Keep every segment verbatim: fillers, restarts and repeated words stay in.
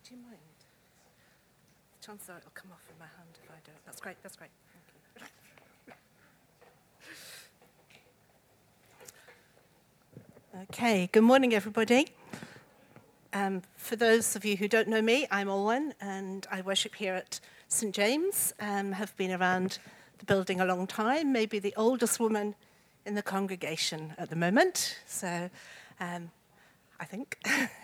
Do you mind? Chances are it'll come off in my hand if I don't. That's great, that's great. Thank you. Okay, good morning, everybody. Um, for those of you who don't know me, I'm Olwen, and I worship here at Saint James. Um, have been around the building a long time, maybe the oldest woman in the congregation at the moment. So, um, I think.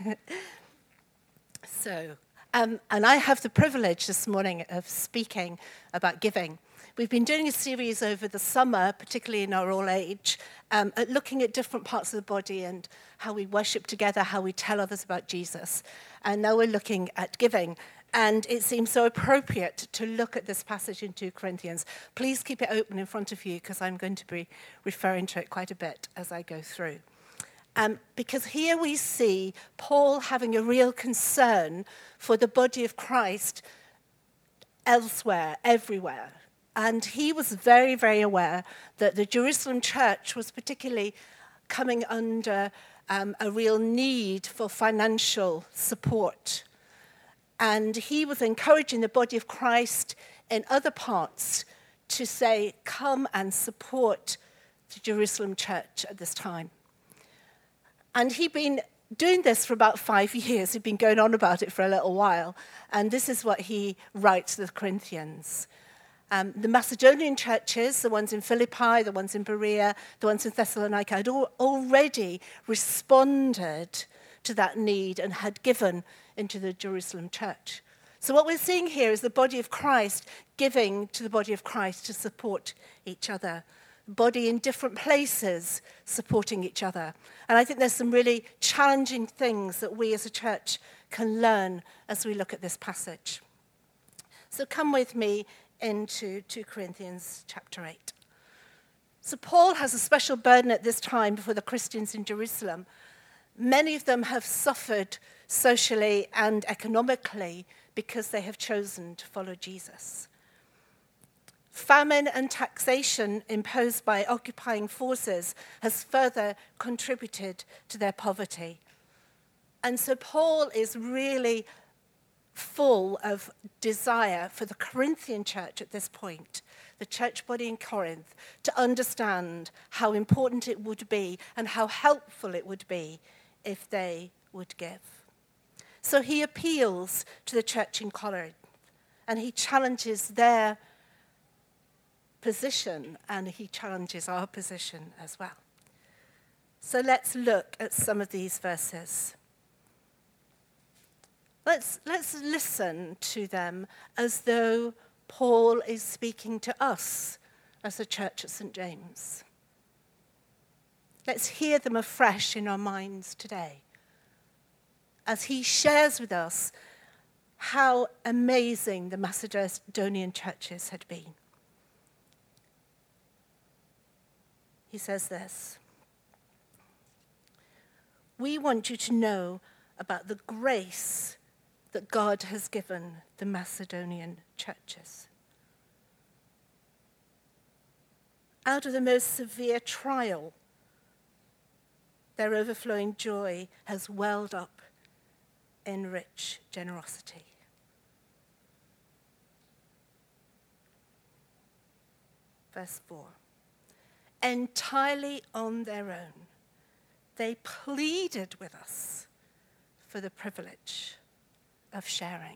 so, um, and I have the privilege this morning of speaking about giving. We've been doing a series over the summer, particularly in our all age, um, at looking at different parts of the body and how we worship together, how we tell others about Jesus. And now we're looking at giving. And it seems so appropriate to look at this passage in two Corinthians. Please keep it open in front of you because I'm going to be referring to it quite a bit as I go through. Um, because here we see Paul having a real concern for the body of Christ elsewhere, everywhere. And he was very, very aware that the Jerusalem church was particularly coming under um, a real need for financial support. And he was encouraging the body of Christ in other parts to say, come and support the Jerusalem church at this time. And he'd been doing this for about five years. He'd been going on about it for a little while. And this is what he writes to the Corinthians. Um, the Macedonian churches, the ones in Philippi, the ones in Berea, the ones in Thessalonica, had all, already responded to that need and had given into the Jerusalem church. So what we're seeing here is the body of Christ giving to the body of Christ to support each other. Body in different places supporting each other. And I think there's some really challenging things that we as a church can learn as we look at this passage. So come with me into two Corinthians chapter eight. So Paul has a special burden at this time for the Christians in Jerusalem. Many of them have suffered socially and economically because they have chosen to follow Jesus. Famine and taxation imposed by occupying forces has further contributed to their poverty. And so Paul is really full of desire for the Corinthian church at this point, the church body in Corinth, to understand how important it would be and how helpful it would be if they would give. So he appeals to the church in Corinth and he challenges their position and he challenges our position as well. So let's look at some of these verses. Let's, let's listen to them as though Paul is speaking to us as a church at Saint James. Let's hear them afresh in our minds today as he shares with us how amazing the Macedonian churches had been. He says this: we want you to know about the grace that God has given the Macedonian churches. Out of the most severe trial, their overflowing joy has welled up in rich generosity. Verse four. Entirely on their own, they pleaded with us for the privilege of sharing.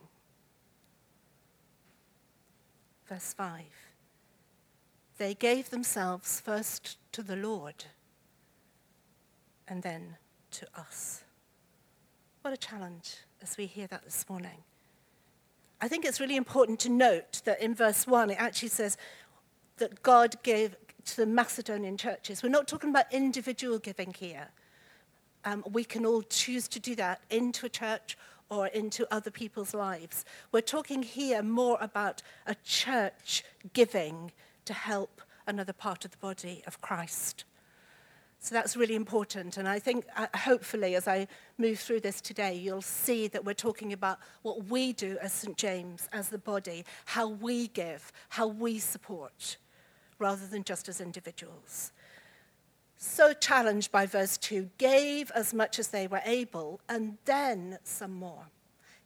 Verse five. They gave themselves first to the Lord and then to us. What a challenge as we hear that this morning. I think it's really important to note that in verse one, it actually says that God gave to the Macedonian churches. We're not talking about individual giving here. Um, we can all choose to do that into a church or into other people's lives. We're talking here more about a church giving to help another part of the body of Christ. So that's really important. And I think, uh, hopefully, as I move through this today, you'll see that we're talking about what we do as Saint James, as the body, how we give, how we support, rather than just as individuals. So challenged by verse two, gave as much as they were able, and then some more.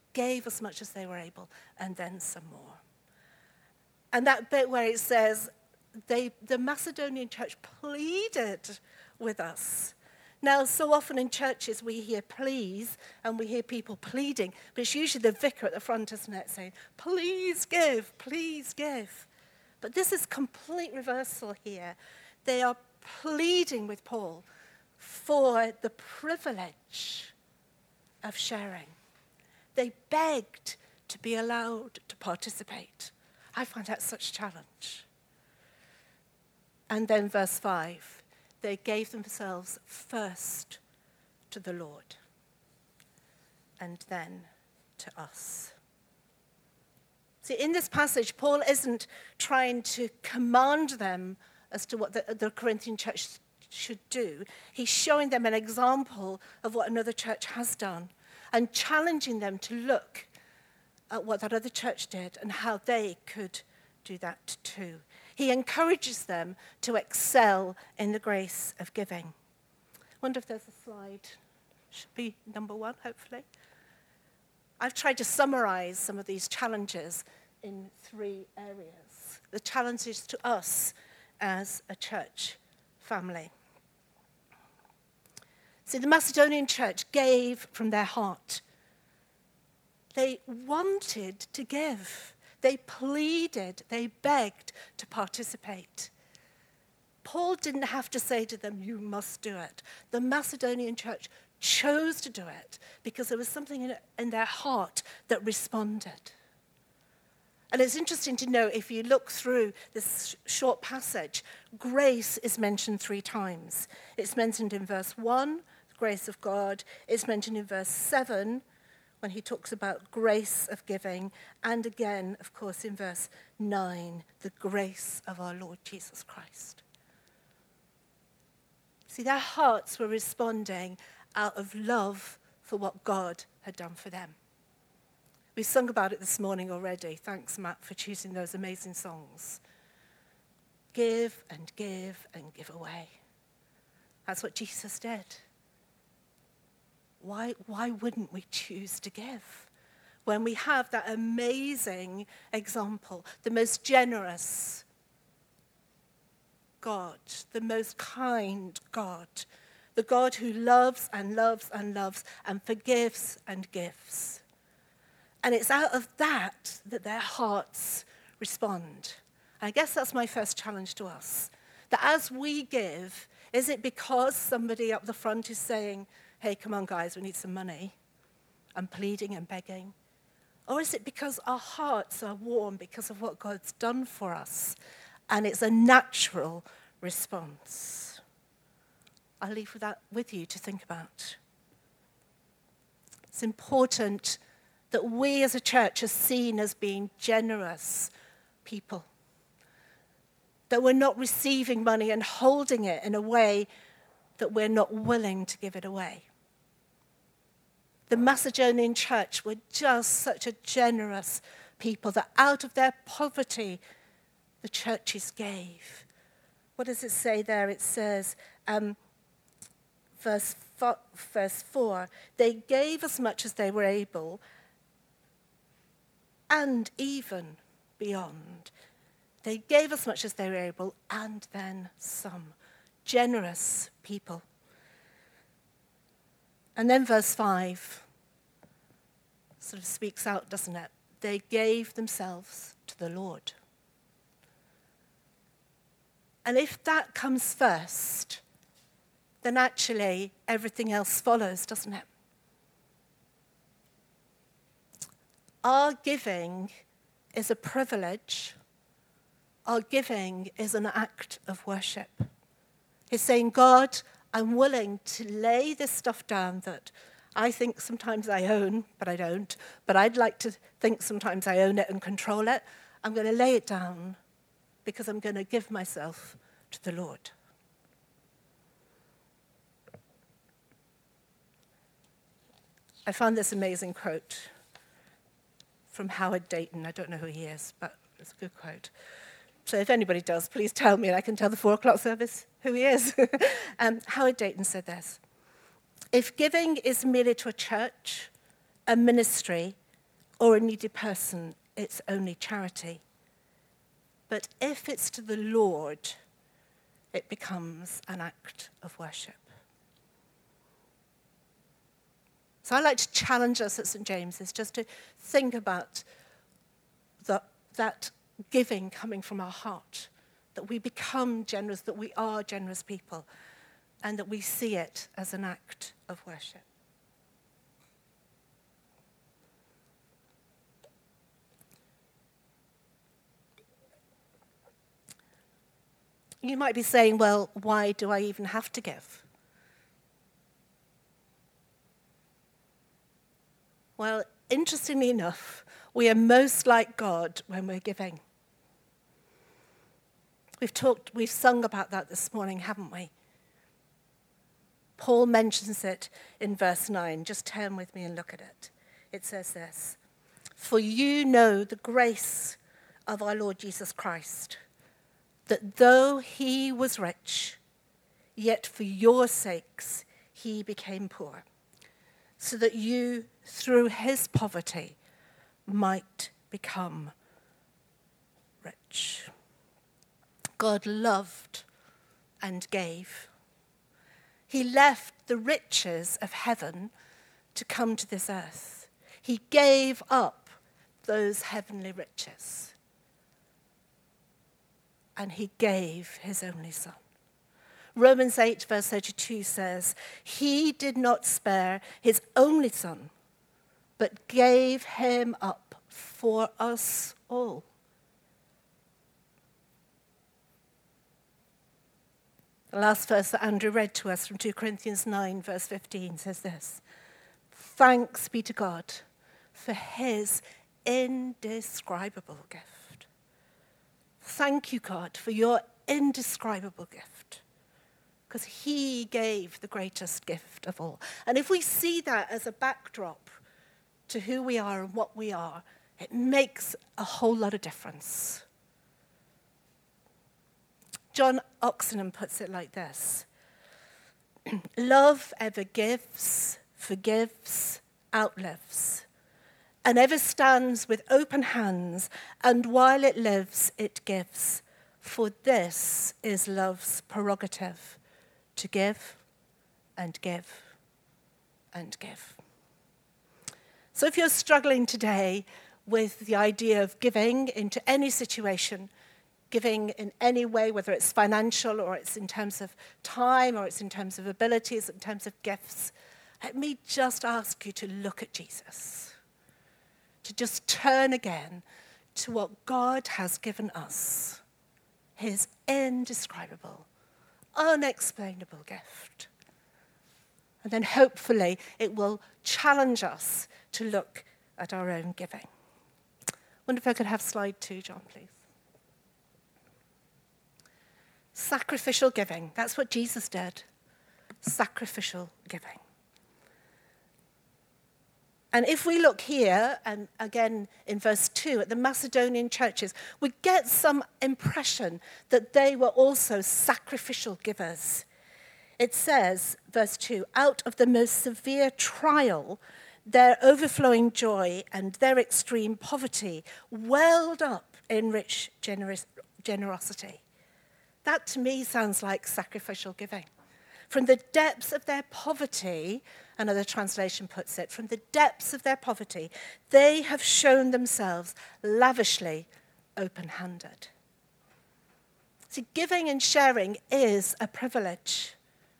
gave as much as they were able, and then some more. And that bit where it says, they, the Macedonian church pleaded with us. Now, so often in churches we hear please, and we hear people pleading, but it's usually the vicar at the front, isn't it, saying, please give, please give. But this is complete reversal here. They are pleading with Paul for the privilege of sharing. They begged to be allowed to participate. I find that such a challenge. And then verse five, they gave themselves first to the Lord and then to us. See, in this passage, Paul isn't trying to command them as to what the, the Corinthian church should do. He's showing them an example of what another church has done and challenging them to look at what that other church did and how they could do that too. He encourages them to excel in the grace of giving. I wonder if there's a slide. Should be number one, hopefully. I've tried to summarize some of these challenges in three areas. The challenges to us as a church family. See, the Macedonian church gave from their heart. They wanted to give. They pleaded, they begged to participate. Paul didn't have to say to them, you must do it. The Macedonian church chose to do it because there was something in, in their heart that responded. And it's interesting to know, if you look through this short passage, grace is mentioned three times. It's mentioned in verse one, the grace of God. It's mentioned in verse seven, when he talks about grace of giving, and again, of course, in verse nine, the grace of our Lord Jesus Christ. See, their hearts were responding out of love for what God had done for them. We sung about it this morning already. Thanks, Matt, for choosing those amazing songs. Give and give and give away. That's what Jesus did. Why, why wouldn't we choose to give when we have that amazing example, the most generous God, the most kind God, the God who loves and loves and loves and forgives and gives? And it's out of that that their hearts respond. And I guess that's my first challenge to us, that as we give, is it because somebody up the front is saying, hey, come on, guys, we need some money, and pleading and begging? Or is it because our hearts are warm because of what God's done for us, and it's a natural response? I'll leave that with you to think about. It's important that we as a church are seen as being generous people, that we're not receiving money and holding it in a way that we're not willing to give it away. The Macedonian church were just such a generous people that out of their poverty, the churches gave. What does it say there? It says, um, verse, fo- verse four, they gave as much as they were able, and even beyond. They gave as much as they were able, and then some. Generous people. And then verse five sort of speaks out, doesn't it? They gave themselves to the Lord. And if that comes first, then actually everything else follows, doesn't it? Our giving is a privilege. Our giving is an act of worship. It's saying, God, I'm willing to lay this stuff down that I think sometimes I own, but I don't. But I'd like to think sometimes I own it and control it. I'm going to lay it down because I'm going to give myself to the Lord. I found this amazing quote from Howard Dayton. I don't know who he is, but it's a good quote. So if anybody does, please tell me, and I can tell the four o'clock service who he is. um, Howard Dayton said this: if giving is merely to a church, a ministry, or a needy person, it's only charity. But if it's to the Lord, it becomes an act of worship. So I like to challenge us at Saint James's just to think about the, that giving coming from our heart, that we become generous, that we are generous people, and that we see it as an act of worship. You might be saying, well, why do I even have to give? Well, interestingly enough, we are most like God when we're giving. We've talked, we've sung about that this morning, haven't we? Paul mentions it in verse nine. Just turn with me and look at it. It says this: "For you know the grace of our Lord Jesus Christ, that though he was rich, yet for your sakes he became poor, so that you, through his poverty, might become rich." God loved and gave. He left the riches of heaven to come to this earth. He gave up those heavenly riches. And he gave his only son. Romans eight, verse thirty-two says, "He did not spare his only son, but gave him up for us all." The last verse that Andrew read to us from two Corinthians nine, verse fifteen says this: "Thanks be to God for his indescribable gift." Thank you, God, for your indescribable gift, because he gave the greatest gift of all. And if we see that as a backdrop to who we are and what we are, it makes a whole lot of difference. John Oxenham puts it like this: "Love ever gives, forgives, outlives, and ever stands with open hands, and while it lives, it gives. For this is love's prerogative, to give and give and give." So if you're struggling today with the idea of giving into any situation, giving in any way, whether it's financial or it's in terms of time or it's in terms of abilities, in terms of gifts, let me just ask you to look at Jesus, to just turn again to what God has given us, his indescribable, unexplainable gift. And then hopefully it will challenge us to look at our own giving. I wonder if I could have slide two, John, please. Sacrificial giving. That's what Jesus did. Sacrificial giving. And if we look here, and again in verse two, at the Macedonian churches, we get some impression that they were also sacrificial givers. It says, verse two, "Out of the most severe trial, their overflowing joy and their extreme poverty welled up in rich generous, generosity." That to me sounds like sacrificial giving. From the depths of their poverty, another translation puts it, from the depths of their poverty, they have shown themselves lavishly open-handed. See, giving and sharing is a privilege.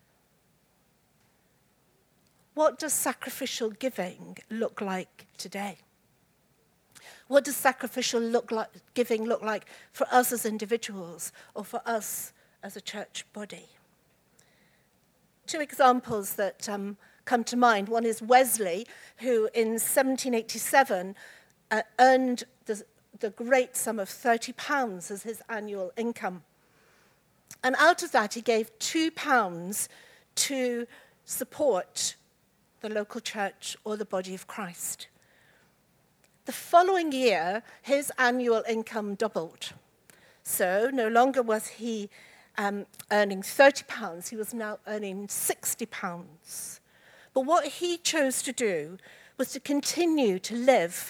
What does sacrificial giving look like today? What does sacrificial look like, giving look like for us as individuals or for us as a church body? Two examples that um, come to mind. One is Wesley, who in seventeen eighty-seven uh, earned the, the great sum of thirty pounds as his annual income. And out of that, he gave two pounds to support the local church or the body of Christ. The following year, his annual income doubled. So no longer was he um, earning thirty pounds, he was now earning sixty pounds. But what he chose to do was to continue to live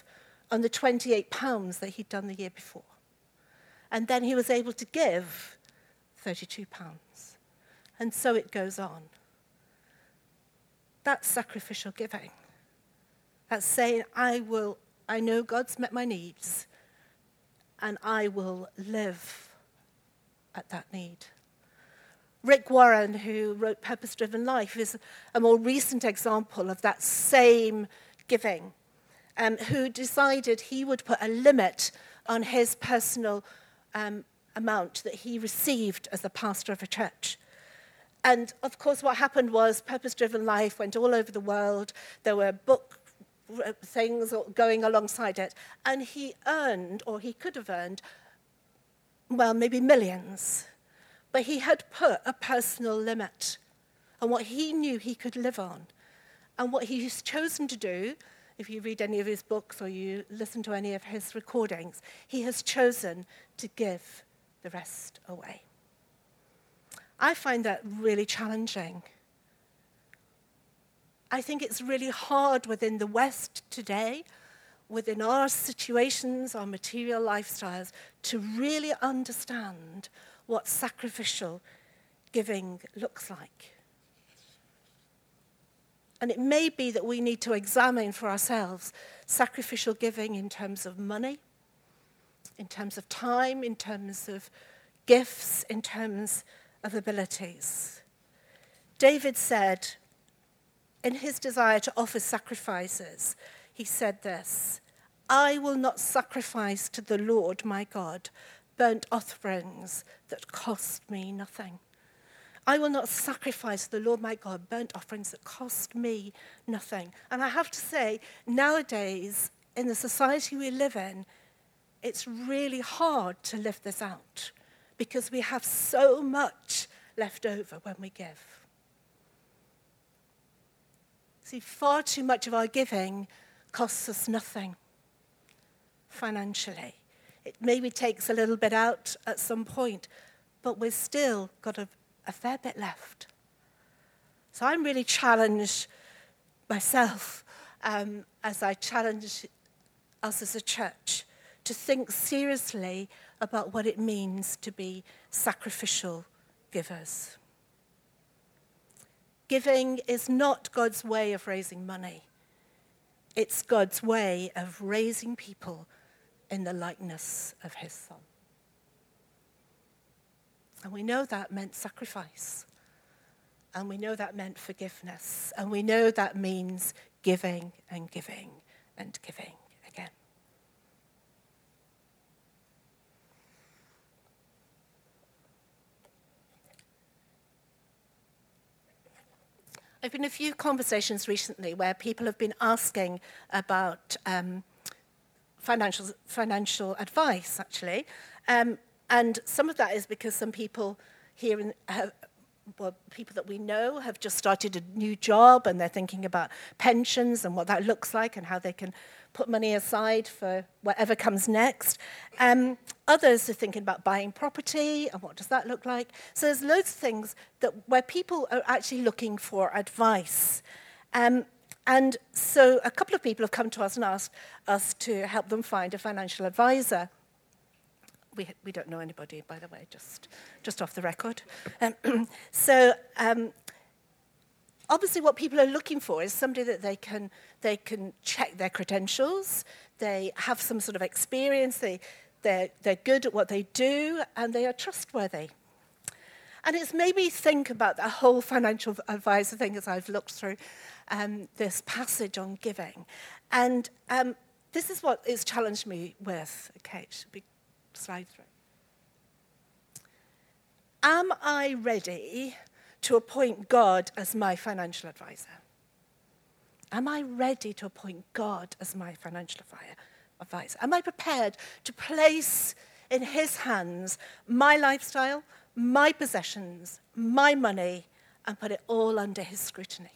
on the twenty-eight pounds that he'd done the year before. And then he was able to give thirty-two pounds. And so it goes on. That's sacrificial giving. That's saying, I will, I know God's met my needs, and I will live at that need. Rick Warren, who wrote Purpose Driven Life, is a more recent example of that same giving, um, who decided he would put a limit on his personal um, amount that he received as the pastor of a church. And of course, what happened was Purpose Driven Life went all over the world. There were book things going alongside it. And he earned, or he could have earned, well, maybe millions. But he had put a personal limit on what he knew he could live on. And what he's chosen to do, if you read any of his books or you listen to any of his recordings, he has chosen to give the rest away. I find that really challenging. I think it's really hard within the West today, within our situations, our material lifestyles, to really understand what sacrificial giving looks like. And it may be that we need to examine for ourselves sacrificial giving in terms of money, in terms of time, in terms of gifts, in terms of abilities. David said, in his desire to offer sacrifices, he said this, I will not sacrifice to the Lord my God burnt offerings that cost me nothing. I will not sacrifice to the Lord my God burnt offerings that cost me nothing. And I have to say, nowadays, in the society we live in, it's really hard to live this out because we have so much left over when we give. See, far too much of our giving costs us nothing financially. It maybe takes a little bit out at some point, but we've still got a, a fair bit left. So I'm really challenged myself um, as I challenge us as a church to think seriously about what it means to be sacrificial givers. Giving is not God's way of raising money. It's God's way of raising people in the likeness of his Son. And we know that meant sacrifice. And we know that meant forgiveness. And we know that means giving and giving and giving again. I've been in a few conversations recently where people have been asking about um, financial financial advice, actually. Um, and some of that is because some people here, in, have, well, people that we know have just started a new job and they're thinking about pensions and what that looks like and how they can put money aside for whatever comes next. Um, others are thinking about buying property and what does that look like. So there's loads of things that where people are actually looking for advice. Um, and so a couple of people have come to us and asked us to help them find a financial advisor. We, we don't know anybody, by the way, just, just off the record. Um, so um, obviously what people are looking for is somebody that they can they can check their credentials, they have some sort of experience, they, they're, they're good at what they do, and they are trustworthy. And it's made me think about the whole financial advisor thing as I've looked through um, this passage on giving. And um, this is what it's challenged me with. Okay, it should be slide through. Am I ready to appoint God as my financial advisor? Am I ready to appoint God as my financial advisor? Am I prepared to place in his hands my lifestyle, my possessions, my money, and put it all under his scrutiny?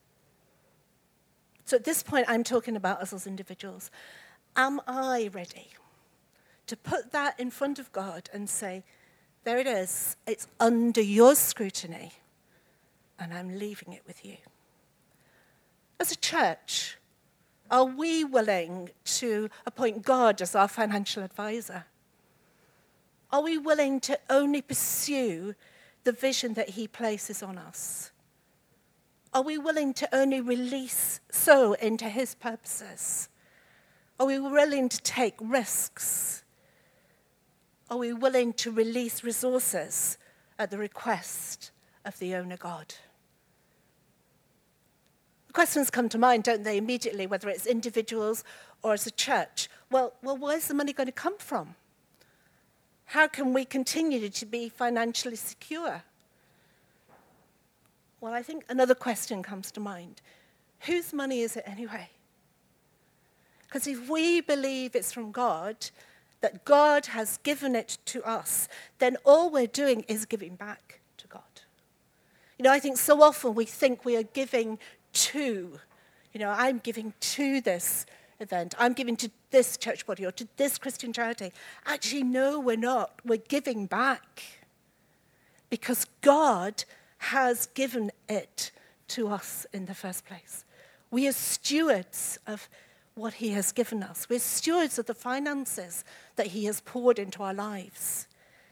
So at this point, I'm talking about us as individuals. Am I ready to put that in front of God and say, there it is, it's under your scrutiny, and I'm leaving it with you? As a church, Are we willing to appoint God as our financial advisor? Are we willing to only pursue the vision that he places on us? Are we willing to only release sow into his purposes? Are we willing to take risks? Are we willing to release resources at the request of the owner God? The questions come to mind, don't they, immediately, whether it's individuals or as a church. Well, well, where's the money going to come from? How can we continue to be financially secure? Well, I think another question comes to mind. Whose money is it anyway? Because if we believe it's from God, that God has given it to us, then all we're doing is giving back to God. You know, I think so often we think we are giving to, you know, I'm giving to this event, I'm giving to this church body or to this Christian charity. Actually, no, we're not. We're giving back because God has given it to us in the first place. We are stewards of what he has given us. We're stewards of the finances that he has poured into our lives.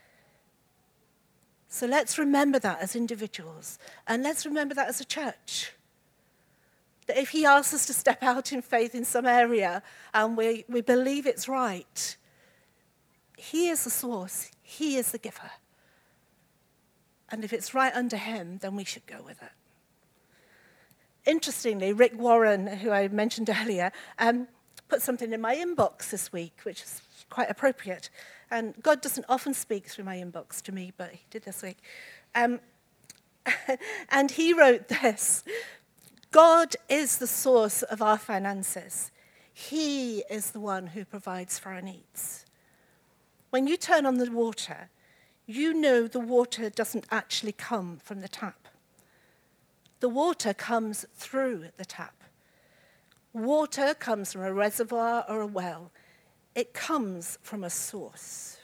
So let's remember that as individuals, and let's remember that as a church. That if he asks us to step out in faith in some area and we, we believe it's right, he is the source, he is the giver. And if it's right under him, then we should go with it. Interestingly, Rick Warren, who I mentioned earlier, um, put something in my inbox this week, which is quite appropriate. And God doesn't often speak through my inbox to me, but he did this week. Um, and he wrote this: God is the source of our finances. He is the one who provides for our needs. When you turn on the water, you know the water doesn't actually come from the tap. The water comes through the tap. Water comes from a reservoir or a well. It comes from a source.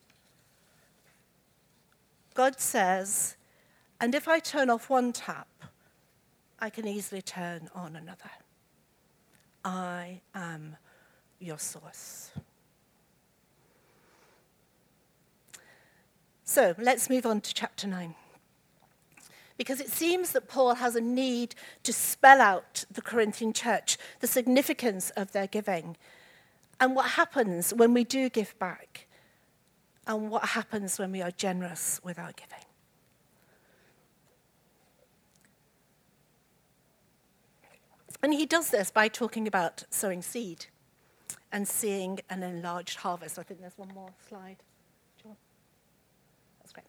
God says, and if I turn off one tap, I can easily turn on another. I am your source. So let's move on to chapter nine. Because it seems that Paul has a need to spell out the Corinthian church, the significance of their giving, and what happens when we do give back, and what happens when we are generous with our giving. And he does this by talking about sowing seed and seeing an enlarged harvest. I think there's one more slide. Sure. That's great.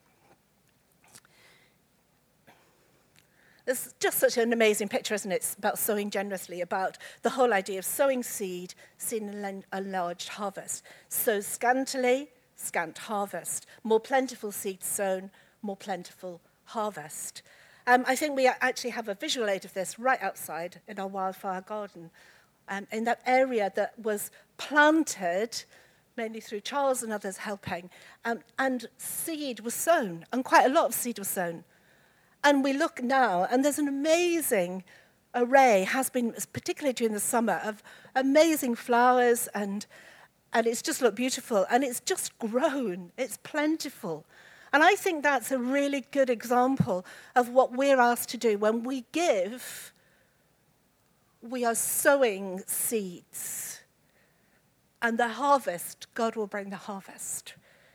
It's just such an amazing picture, isn't it? It's about sowing generously, about the whole idea of sowing seed, seeing an enlarged harvest. Sow scantily, scant harvest. More plentiful seed sown, more plentiful harvest. Um, I think we actually have a visual aid of this right outside in our wildfire garden, um, in that area that was planted, mainly through Charles and others helping, um, and seed was sown, and quite a lot of seed was sown. And we look now, and there's an amazing array, has been, particularly during the summer, of amazing flowers, and, and it's just looked beautiful, and it's just grown, it's plentiful. And I think that's a really good example of what we're asked to do. When we give, we are sowing seeds. And the harvest, God will bring the harvest.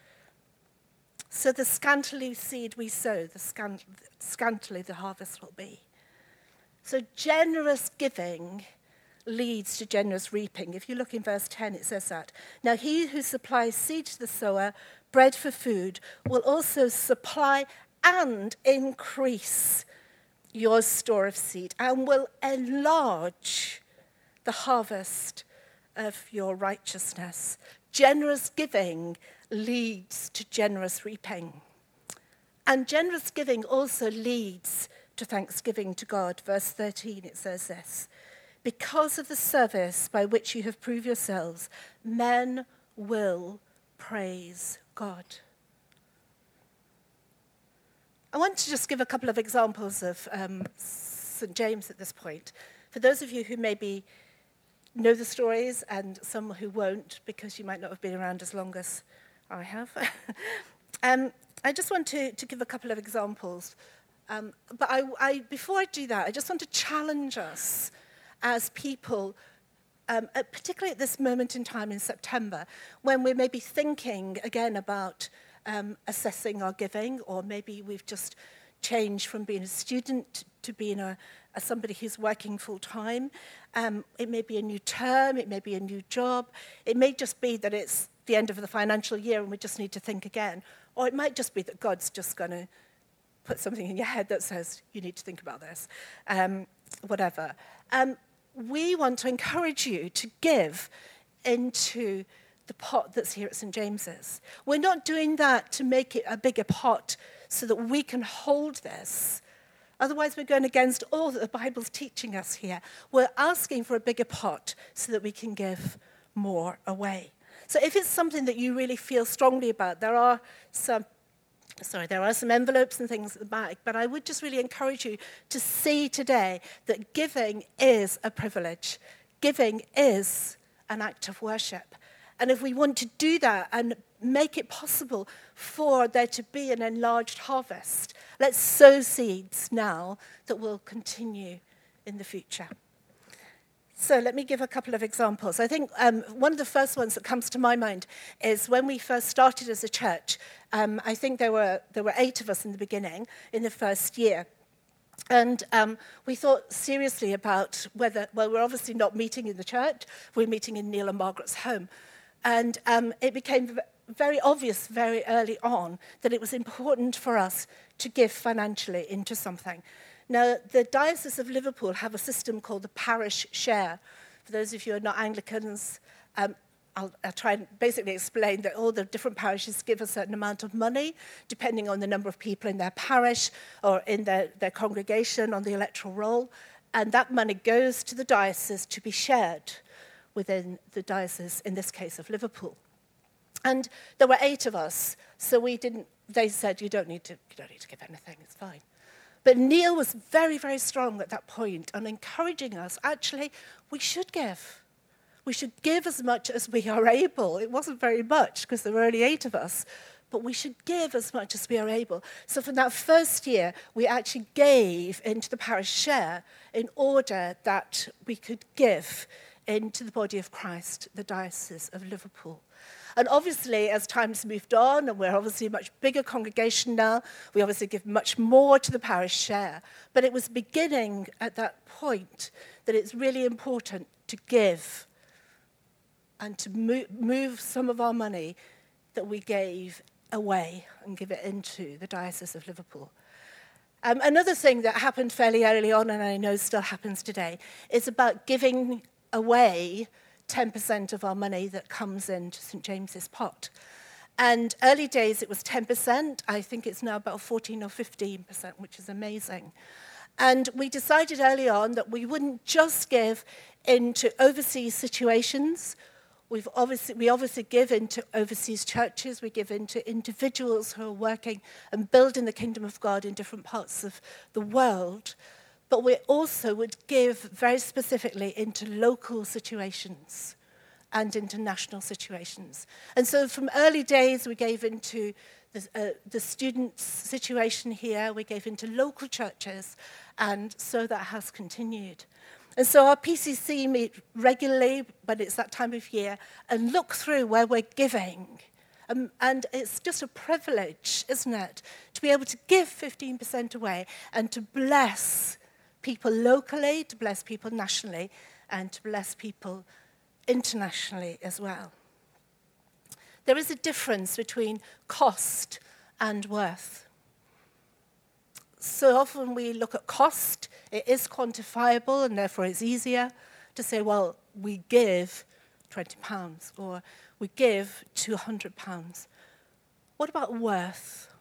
So the scantily seed we sow, the scant- scantily the harvest will be. So generous giving leads to generous reaping. If you look in verse ten, it says that. Now he who supplies seed to the sower, bread for food, will also supply and increase your store of seed and will enlarge the harvest of your righteousness. Generous giving leads to generous reaping. And generous giving also leads to thanksgiving to God. Verse thirteen, it says this: because of the service by which you have proved yourselves, men will praise God. I want to just give a couple of examples of um, Saint James at this point. For those of you who maybe know the stories and some who won't, because you might not have been around as long as I have. um, I just want to, to give a couple of examples. Um, but I, I, before I do that, I just want to challenge us as people, um, at, particularly at this moment in time in September, when we're maybe thinking again about um, assessing our giving, or maybe we've just changed from being a student to being a, a somebody who's working full-time. Um, it may be a new term, it may be a new job, it may just be that it's the end of the financial year and we just need to think again, or it might just be that God's just going to put something in your head that says, you need to think about this, um, whatever. Um, we want to encourage you to give into the pot that's here at Saint James's. We're not doing that to make it a bigger pot so that we can hold this. Otherwise, we're going against all that the Bible's teaching us here. We're asking for a bigger pot so that we can give more away. So if it's something that you really feel strongly about, there are some Sorry, there are some envelopes and things at the back, but I would just really encourage you to see today that giving is a privilege. Giving is an act of worship. And if we want to do that and make it possible for there to be an enlarged harvest, let's sow seeds now that will continue in the future. So let me give a couple of examples. I think um, one of the first ones that comes to my mind is when we first started as a church. Um, I think there were there were eight of us in the beginning, in the first year. And um, we thought seriously about whether, well, we're obviously not meeting in the church, we're meeting in Neil and Margaret's home. And um, it became very obvious very early on that it was important for us to give financially into something. Now, the Diocese of Liverpool have a system called the parish share. For those of you who are not Anglicans, um, I'll, I'll try and basically explain that all the different parishes give a certain amount of money, depending on the number of people in their parish or in their, their congregation on the electoral roll. And that money goes to the diocese to be shared within the diocese, in this case of Liverpool. And there were eight of us, so we didn't, they said, you don't need to, you don't need to give anything, it's fine. But Neil was very, very strong at that point on encouraging us, actually, we should give. We should give as much as we are able. It wasn't very much because there were only eight of us, but we should give as much as we are able. So from that first year, we actually gave into the parish share in order that we could give into the body of Christ, the Diocese of Liverpool. And obviously, as time's moved on, and we're obviously a much bigger congregation now, we obviously give much more to the parish share. But it was beginning at that point that it's really important to give and to move, move some of our money that we gave away and give it into the Diocese of Liverpool. Um, another thing that happened fairly early on, and I know still happens today, is about giving away ten percent of our money that comes into Saint James's pot. And early days it was ten percent. I think it's now about fourteen or fifteen percent, which is amazing. And we decided early on that we wouldn't just give into overseas situations. We've obviously, we obviously give into overseas churches. We give into individuals who are working and building the kingdom of God in different parts of the world. But we also would give very specifically into local situations and international situations. And so from early days, we gave into the, uh, the students' situation here, we gave into local churches, and so that has continued. And so our P C C meet regularly, but it's that time of year, and look through where we're giving. Um, and it's just a privilege, isn't it, to be able to give fifteen percent away and to bless people locally, to bless people nationally, and to bless people internationally as well. There is a difference between cost and worth. So often we look at cost, it is quantifiable, and therefore it's easier to say, well, we give twenty pounds, or we give two hundred pounds. What about worth?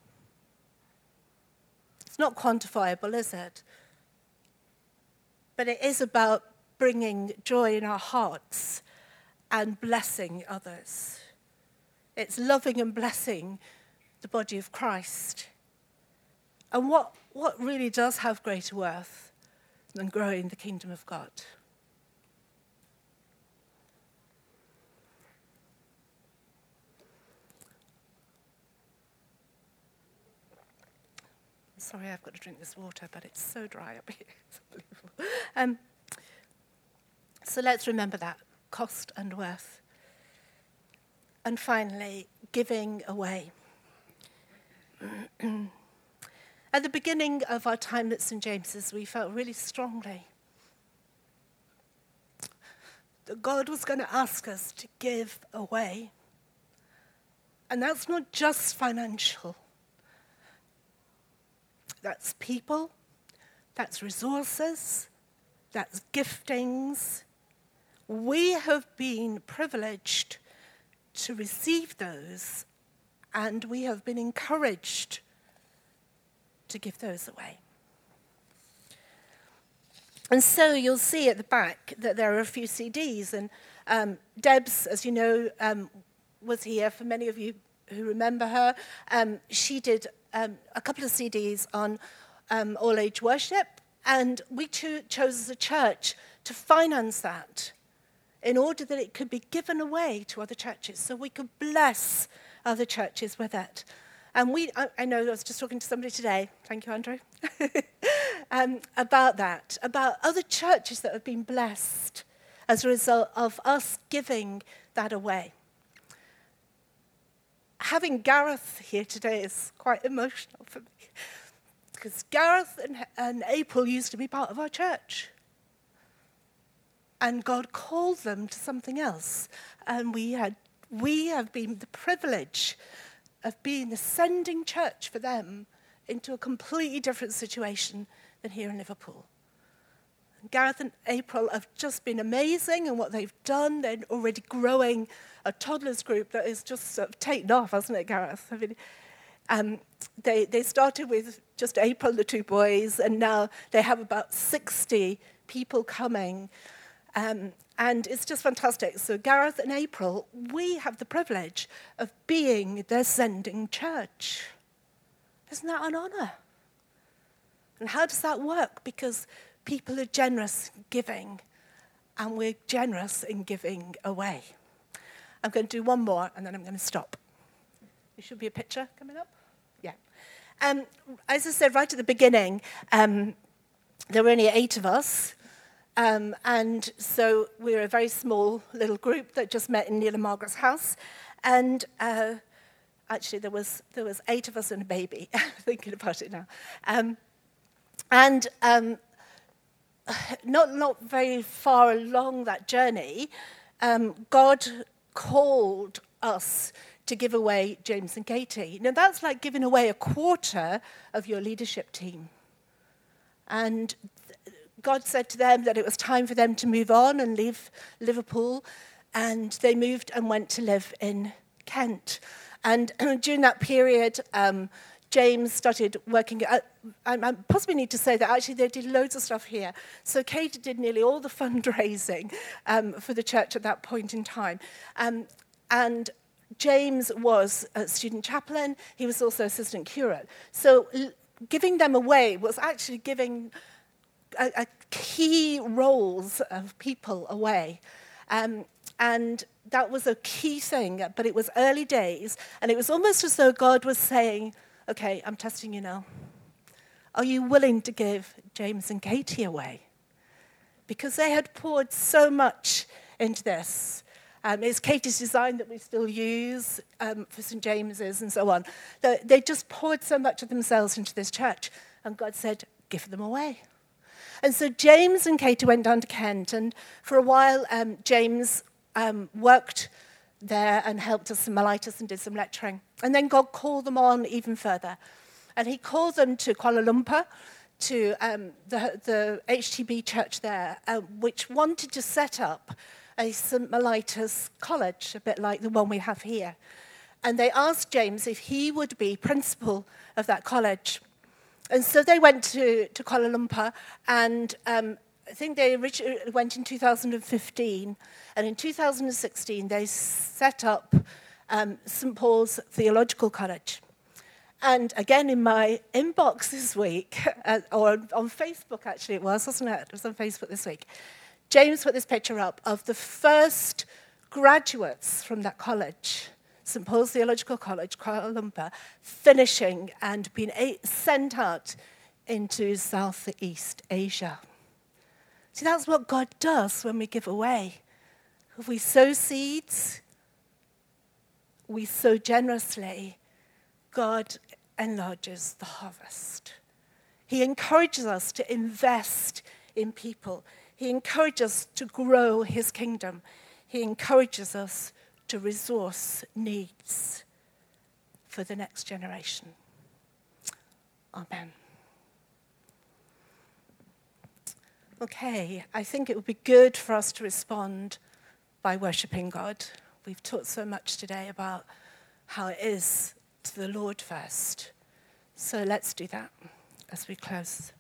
It's not quantifiable, is it? But it is about bringing joy in our hearts and blessing others. It's loving and blessing the body of Christ. And what, what really does have greater worth than growing the kingdom of God? Sorry, I've got to drink this water, but it's so dry up here. It's unbelievable. Um, so let's remember that, cost and worth. And finally, giving away. At the beginning of our time at Saint James's, we felt really strongly that God was going to ask us to give away. And that's not just financial. That's people, that's resources, that's giftings. We have been privileged to receive those, and we have been encouraged to give those away. And so you'll see at the back that there are a few C Ds, and um, Debs, as you know, um, was here. For many of you who remember her, um, she did um, a couple of C Ds on um, all-age worship, and we cho- chose as a church to finance that in order that it could be given away to other churches, so we could bless other churches with it. And we, I, I know I was just talking to somebody today, thank you, Andrew, um, about that, about other churches that have been blessed as a result of us giving that away. Having Gareth here today is quite emotional for me, because Gareth and, and April used to be part of our church. And God called them to something else. And we had, we have been the privilege of being the sending church for them into a completely different situation than here in Liverpool. And Gareth and April have just been amazing in what they've done. They're already growing a toddlers group that is just sort of taken off, hasn't it, Gareth? I mean, um, they, they started with just April, the two boys, and now they have about sixty people coming. Um, and it's just fantastic. So Gareth and April, we have the privilege of being their sending church. Isn't that an honour? And how does that work? Because people are generous in giving, and we're generous in giving away. I'm going to do one more, and then I'm going to stop. There should be a picture coming up. Yeah. Um, as I said right at the beginning, um, there were only eight of us. Um, and so we were a very small little group that just met in Neil and Margaret's house. And uh, actually, there was there was eight of us and a baby, thinking about it now. Um, and um, not, not very far along that journey, um, God called us to give away James and Katie. Now, that's like giving away a quarter of your leadership team. And God said to them that it was time for them to move on and leave Liverpool, and they moved and went to live in Kent. And during that period, um, James started working. At, I, I possibly need to say that actually they did loads of stuff here. So Katie did nearly all the fundraising um, for the church at that point in time. Um, and James was a student chaplain. He was also assistant curate. So l- giving them away was actually giving a, a key roles of people away. Um, and that was a key thing, but it was early days. And it was almost as though God was saying, okay, I'm testing you now. Are you willing to give James and Katie away? Because they had poured so much into this. Um, it's Katie's design that we still use um, for Saint James's and so on. They, they just poured so much of themselves into this church. And God said, give them away. And so James and Katie went down to Kent. And for a while, um, James um, worked there and helped us in Miletus and did some lecturing. And then God called them on even further. And he called them to Kuala Lumpur, to um, the, the H T B church there, uh, which wanted to set up a Saint Miletus college, a bit like the one we have here. And they asked James if he would be principal of that college. And so they went to, to Kuala Lumpur, and um, I think they originally went in two thousand fifteen, and in two thousand sixteen they set up um, Saint Paul's Theological College. And again, in my inbox this week, uh, or on Facebook actually it was, wasn't it? It was on Facebook this week. James put this picture up of the first graduates from that college Saint Paul's Theological College, Kuala Lumpur, finishing and being sent out into Southeast Asia. See, that's what God does when we give away. If we sow seeds, we sow generously, God enlarges the harvest. He encourages us to invest in people. He encourages us to grow his kingdom. He encourages us to resource needs for the next generation. Amen. Okay, I think it would be good for us to respond by worshipping God. We've talked so much today about how it is to the Lord first. So let's do that as we close.